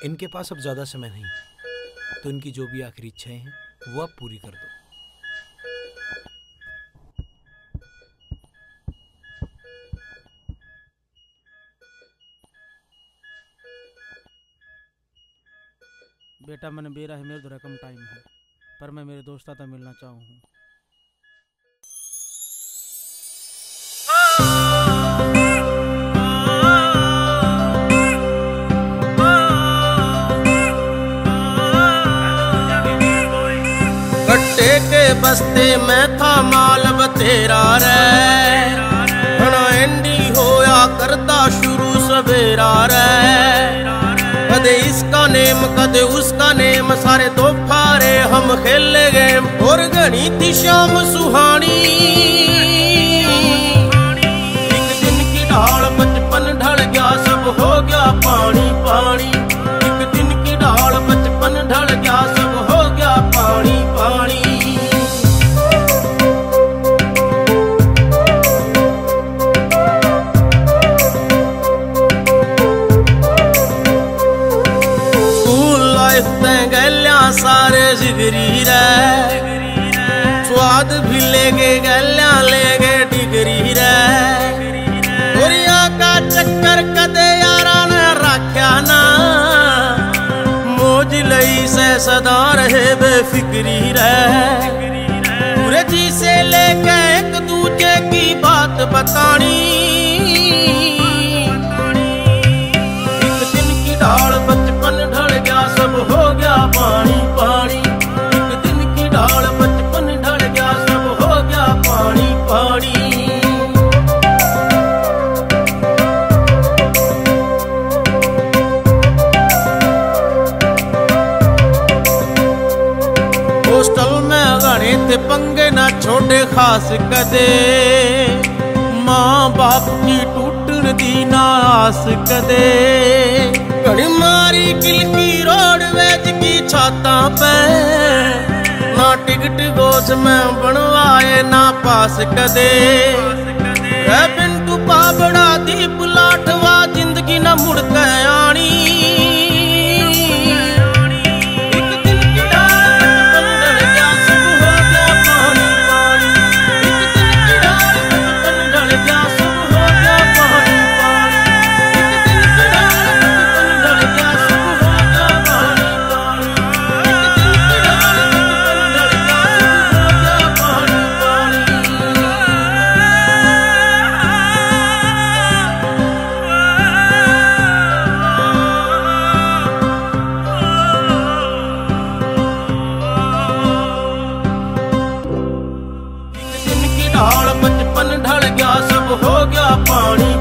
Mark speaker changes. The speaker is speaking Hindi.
Speaker 1: इनके पास अब ज़्यादा समय नहीं, तो इनकी जो भी आखिरी इच्छाएं हैं वो आप पूरी कर दो।
Speaker 2: बेटा मैंने बेरा है, मेरे तो कम टाइम है, पर मैं मेरे दोस्ता से मिलना चाहूँ हूँ।
Speaker 3: कट्टे के बस्ते में था मालब तेरा रे, हना एंडी होया करदा शुरू सवेरा रे। कदे इसका नेम कदे उसका नेम, सारे तो फारे हम खेले गेम। और घनी थी शाम सुहानी, एक दिन की ढाल बचपन ढल गया, सब हो गया पानी पानी। एक दिन की ढाल बचपन ढल गया, सब हो गया पानी पानी। सारे जिगरी रे, स्वाद भी लेगे गल्या लेगे डिगरी रे। दुनिया का चक्कर कदे यारा ने रखा ना, मौज लई से सदा रहे बेफिक्री रे। पूरे जी से लेके एक दूजे की बात बतानी, एक दिन की ढाल बचपन ढल गया, सब हो गया पानी पानी। एक दिन की ढाल बचपन ढल गया, सब हो गया पानी पानी। हॉस्टल में गणे थे पंगे ना छोटे खास कदे, माँ बाप की टूटन दी ना आस कदे। घड़ी मारी किल की रोडवेज की छाता पे, ना टिकट गोश में बनवाए ना पास कदे। बिंटू पाबड़ा दीप लाठवा जिंदगी न मुड़ के आनी। ढाल बचपन ढल गया, सब हो गया पानी